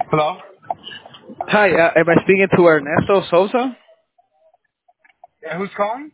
Hello? Hi, am I speaking to Ernesto Sosa? Yeah, who's calling?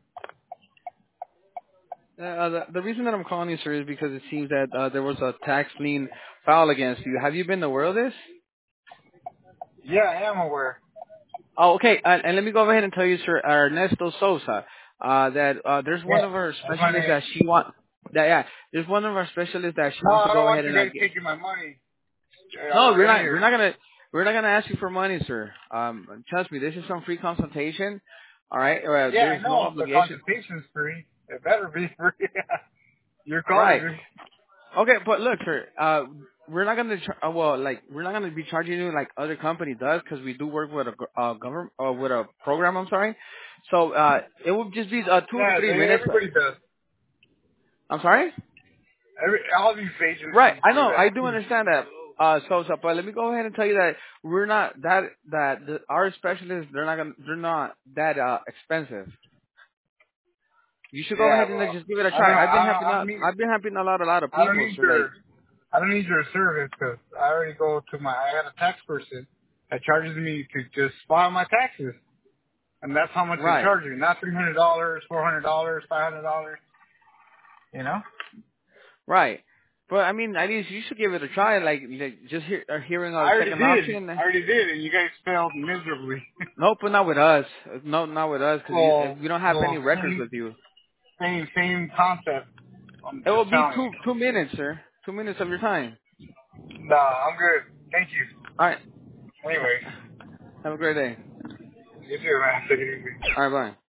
The reason that I'm calling you, sir, is because it seems that there was a tax lien filed against you. Have you been aware of this? Yeah, I am aware. Oh, okay. And let me go ahead and tell you, sir, Ernesto Sosa, that there's one Yeah, of our that's my specialists name. that she want. That yeah, there's one of our specialists that she No, wants to I don't go want ahead you and guys get. taking my money. No, Or any we're not gonna ask you for money, sir. Trust me, this is some free consultation. All right, Yeah, I there's no know. The obligation. consultation's free. It better be free. You're calling Right. me. Okay, but look, sir, we're not gonna we're not gonna be charging you like other company does because we do work with a government with a program. I'm sorry. So it will just be 2 to Yeah, 3 minutes. everybody does. I'm sorry. All these Right, agencies I do know, I that. do understand that. So, but let me go ahead and tell you that we're not our specialists they're not that expensive. You should go Yeah, ahead and well, just give it a I don't know. try. I don't need. I've been helping a lot of I don't people. need So like, your. I don't need your service because I already go to my. I got a tax person that charges me to just file my taxes. And that's how much they right. charge you. Not $300, $400, $500. You know. Right. But I mean, at least you should give it a try. Just hearing a I already second did. option. I already did, and you guys failed miserably. Nope, but not with us. No, not with us, because well, we don't have any well, records same, with you. same concept. I'm It just will be telling you. 2 minutes, sir. 2 minutes of your time. Nah, I'm good. Thank you. All right. Anyways, Have a great day. you too, man. Take it easy. All right, bye.